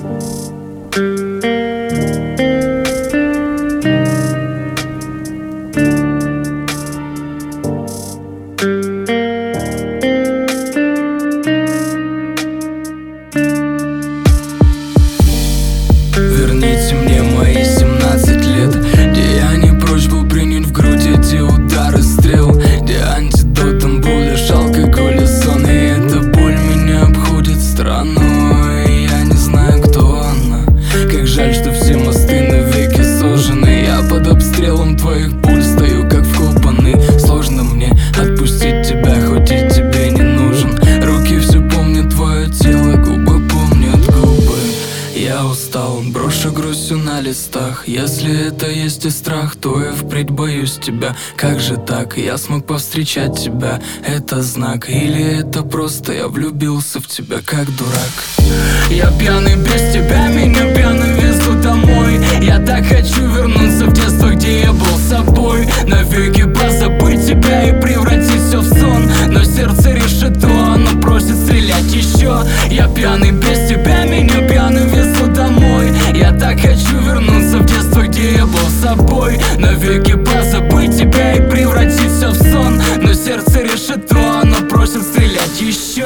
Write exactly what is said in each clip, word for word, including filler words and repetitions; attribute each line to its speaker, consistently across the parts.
Speaker 1: Верните мне мои семнадцать лет, где я не прочь был принять в грудь эти удары стрел, где антидотом будешь алкоголь и сон. И эта боль меня обходит стороной, и я не знаю, кто она. Как жаль, что все мосты навеки сожжены. Я под обстрелом твоих пуль стою, как вкопанный. Сложно мне отпустить тебя, хоть и тебе не нужен. Руки все помнят твое тело, губы помнят губы. Я устал, брошу грустью на листах. Если это есть и страх, то я впредь боюсь тебя. Как же так? Я смог повстречать тебя. Это знак? Или это просто я влюбился в тебя, как дурак? Я пьяный без тебя, меня пьяным везут домой. Я так хочу вернуться в детство, где я был собой. Навеки позабыть тебя и превратить все в сон. Но сердце решит, о, оно просит стрелять еще. Я пьяный без тебя, меня пьяным везут домой. Я так хочу вернуться в детство, где я был собой. Навеки позабыть тебя и превратить все в сон. Но сердце решит, о, оно просит стрелять еще.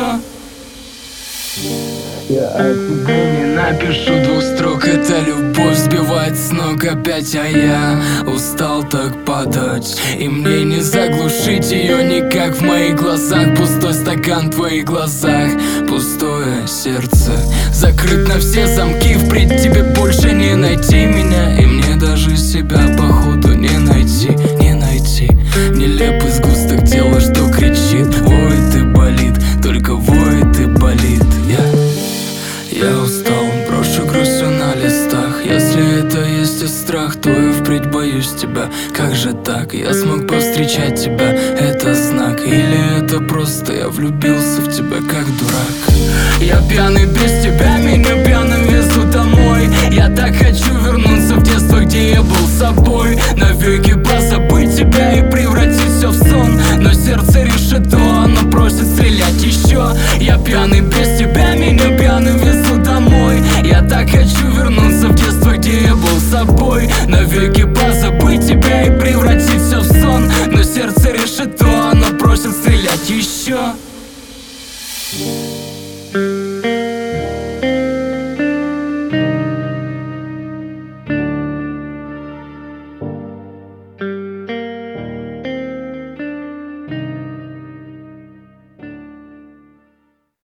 Speaker 1: Я о тебе не напишу двух строк. Эта любовь сбивает с ног опять, а я устал так падать. И мне не заглушить ее никак в моих глазах. Пустой стакан в твоих глазах, пустое сердце закрыт на все замки. Впредь тебе больше не найти меня, и мне даже себя походу не найти, не найти. Нелепый сгусток тела, что кричит, воет и болит, только воет и болит. Я Я устал, брошу грустью на листах. Если это есть и страх, то я впредь боюсь тебя. Как же так? Я смог повстречать тебя. Это знак? Или это просто я влюбился в тебя, как дурак? Я пьяный без тебя,